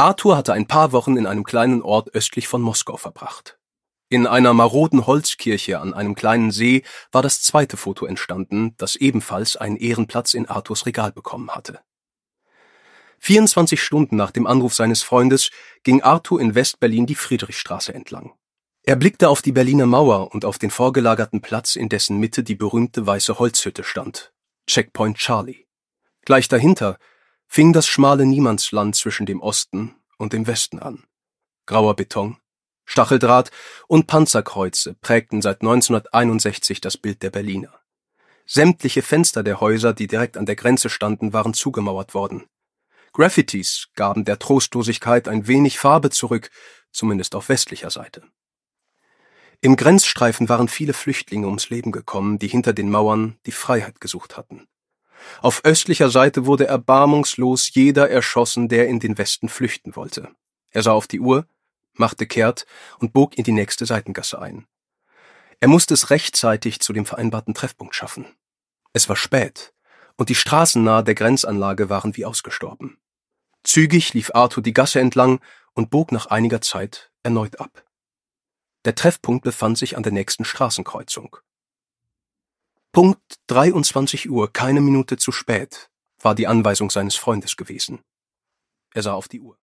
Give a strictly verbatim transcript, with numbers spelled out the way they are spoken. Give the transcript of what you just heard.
Arthur hatte ein paar Wochen in einem kleinen Ort östlich von Moskau verbracht. In einer maroden Holzkirche an einem kleinen See war das zweite Foto entstanden, das ebenfalls einen Ehrenplatz in Arthurs Regal bekommen hatte. vierundzwanzig Stunden nach dem Anruf seines Freundes ging Arthur in West-Berlin die Friedrichstraße entlang. Er blickte auf die Berliner Mauer und auf den vorgelagerten Platz, in dessen Mitte die berühmte weiße Holzhütte stand, Checkpoint Charlie. Gleich dahinter fing das schmale Niemandsland zwischen dem Osten und dem Westen an. Grauer Beton, Stacheldraht und Panzerkreuze prägten seit neunzehnhunderteinundsechzig das Bild der Berliner. Sämtliche Fenster der Häuser, die direkt an der Grenze standen, waren zugemauert worden. Graffitis gaben der Trostlosigkeit ein wenig Farbe zurück, zumindest auf westlicher Seite. Im Grenzstreifen waren viele Flüchtlinge ums Leben gekommen, die hinter den Mauern die Freiheit gesucht hatten. Auf östlicher Seite wurde erbarmungslos jeder erschossen, der in den Westen flüchten wollte. Er sah auf die Uhr, machte kehrt und bog in die nächste Seitengasse ein. Er musste es rechtzeitig zu dem vereinbarten Treffpunkt schaffen. Es war spät, und die Straßen nahe der Grenzanlage waren wie ausgestorben. Zügig lief Arthur die Gasse entlang und bog nach einiger Zeit erneut ab. Der Treffpunkt befand sich an der nächsten Straßenkreuzung. Punkt dreiundzwanzig Uhr, keine Minute zu spät, war die Anweisung seines Freundes gewesen. Er sah auf die Uhr.